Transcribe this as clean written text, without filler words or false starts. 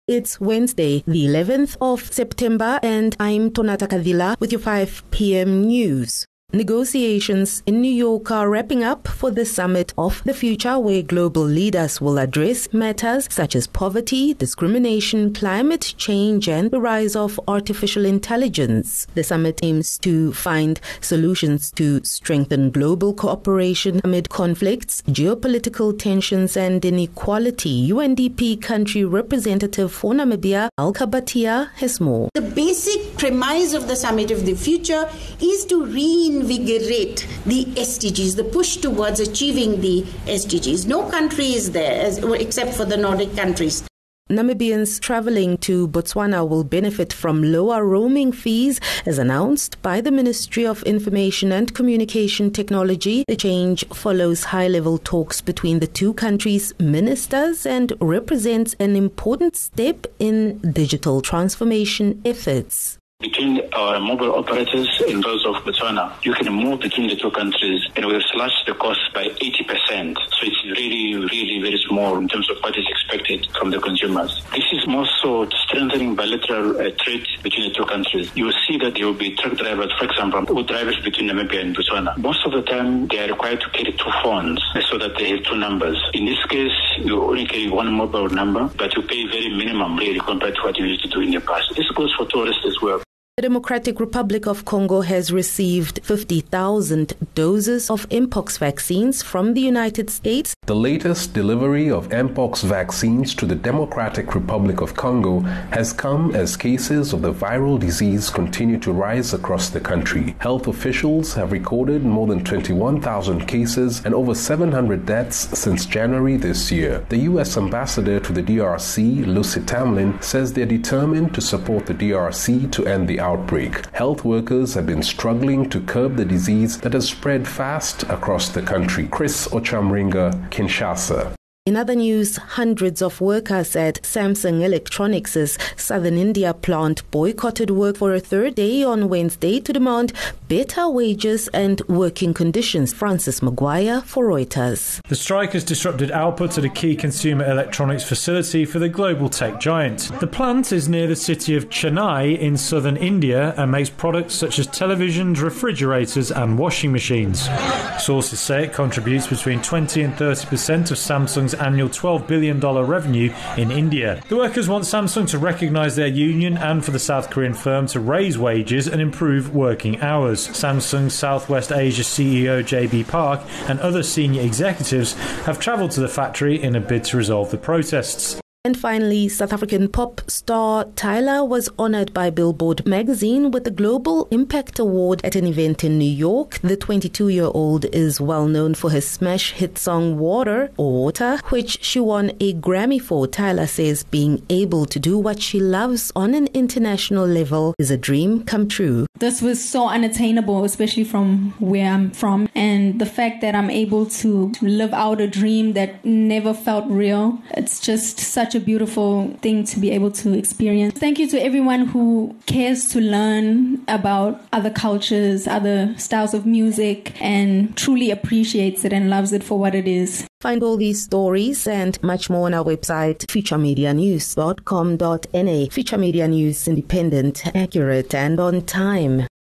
It's Wednesday, the 11th of September, and I'm Tonata Kadila with your 5 p.m. news. Negotiations in New York are wrapping up for the Summit of the Future, where global leaders will address matters such as poverty, discrimination, climate change, and the rise of artificial intelligence. The summit aims to find solutions to strengthen global cooperation amid conflicts, geopolitical tensions, and inequality. UNDP country representative for Namibia, Alka Batia, has more. The basic premise of the Summit of the Future is to reinvigorate the SDGs, the push towards achieving the SDGs. No country is there except for the Nordic countries. Namibians travelling to Botswana will benefit from lower roaming fees, as announced by the Ministry of Information and Communication Technology. The change follows high-level talks between the two countries' ministers and represents an important step in digital transformation efforts. Between our mobile operators and those of Botswana, you can move between the two countries, and we've slashed the cost by 80%. So it's really very small in terms of what is expected from the consumers. This is more so strengthening bilateral trade between the two countries. You will see that there will be truck drivers, for example, who drivers between Namibia and Botswana. Most of the time, they are required to carry two phones so that they have two numbers. In this case, you only carry one mobile number, but you pay very minimum really compared to what you used to do in the past. This goes for tourists as well. The Democratic Republic of Congo has received 50,000 doses of Mpox vaccines from the United States. The latest delivery of Mpox vaccines to the Democratic Republic of Congo has come as cases of the viral disease continue to rise across the country. Health officials have recorded more than 21,000 cases and over 700 deaths since January this year. The U.S. ambassador to the DRC, Lucy Tamlin, says they're determined to support the DRC to end the outbreak. Health workers have been struggling to curb the disease that has spread fast across the country. Chris Ochamringa, Kinshasa. In other news, hundreds of workers at Samsung Electronics' southern India plant boycotted work for a third day on Wednesday to demand better wages and working conditions. Francis Maguire for Reuters. The strike has disrupted output at a key consumer electronics facility for the global tech giant. The plant is near the city of Chennai in southern India and makes products such as televisions, refrigerators and washing machines. Sources say it contributes between 20 and 30% of Samsung's annual $12 billion revenue in India. The workers want Samsung to recognise their union and for the South Korean firm to raise wages and improve working hours. Samsung Southwest Asia CEO JB Park and other senior executives have travelled to the factory in a bid to resolve the protests. And finally, South African pop star Tyla was honoured by Billboard magazine with the Global Impact Award at an event in New York. The 22-year-old is well known for her smash hit song Water, which she won a Grammy for. Tyla says being able to do what she loves on an international level is a dream come true. This was so unattainable, especially from where I'm from. And the fact that I'm able to live out a dream that never felt real, it's just such a beautiful thing to be able to experience. Thank you to everyone who cares to learn about other cultures, other styles of music, and truly appreciates it and loves it for what it is. Find all these stories and much more on our website, futuremedianews.com.na. Future Media News, independent, accurate, and on time.